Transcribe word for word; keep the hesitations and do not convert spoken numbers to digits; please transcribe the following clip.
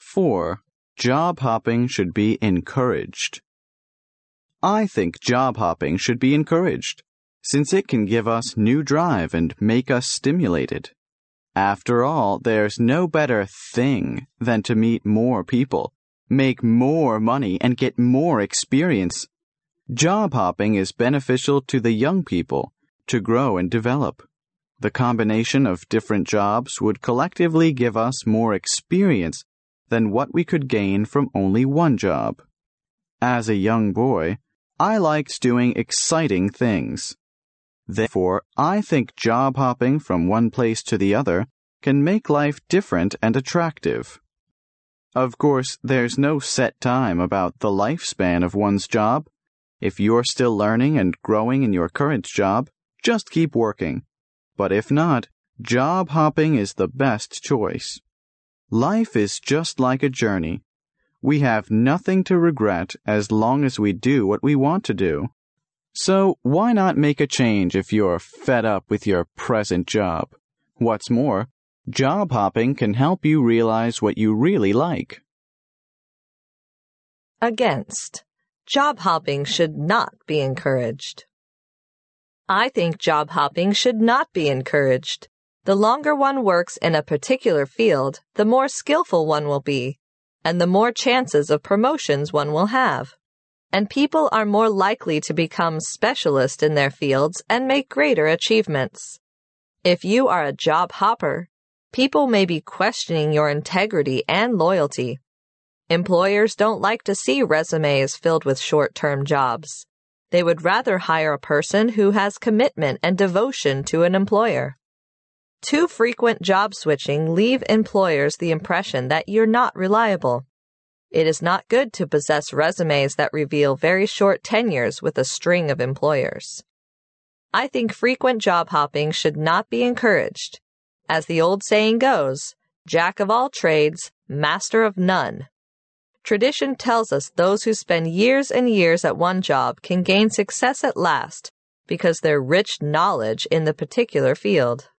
four. Job hopping should be encouraged. I think job hopping should be encouraged, since it can give us new drive and make us stimulated. After all, there's no better thing than to meet more people, make more money, and get more experience. Job hopping is beneficial to the young people to grow and develop. The combination of different jobs would collectively give us more experience than what we could gain from only one job. As a young boy, I liked doing exciting things. Therefore, I think job hopping from one place to the other can make life different and attractive. Of course, there's no set time about the lifespan of one's job. If you're still learning and growing in your current job, just keep working. But if not, job hopping is the best choice. Life is just like a journey. We have nothing to regret as long as we do what we want to do. So why not make a change if you're fed up with your present job? What's more, job hopping can help you realize what you really like. Against. Job hopping should not be encouraged. I think job hopping should not be encouraged. The longer one works in a particular field, the more skillful one will be, and the more chances of promotions one will have. And people are more likely to become specialists in their fields and make greater achievements. If you are a job hopper, people may be questioning your integrity and loyalty. Employers don't like to see resumes filled with short-term jobs. They would rather hire a person who has commitment and devotion to an employer. Too frequent job switching leave employers the impression that you're not reliable. It is not good to possess resumes that reveal very short tenures with a string of employers. I think frequent job hopping should not be encouraged. As the old saying goes, Jack of all trades, master of none. Tradition tells us those who spend years and years at one job can gain success at last because their rich knowledge in the particular field.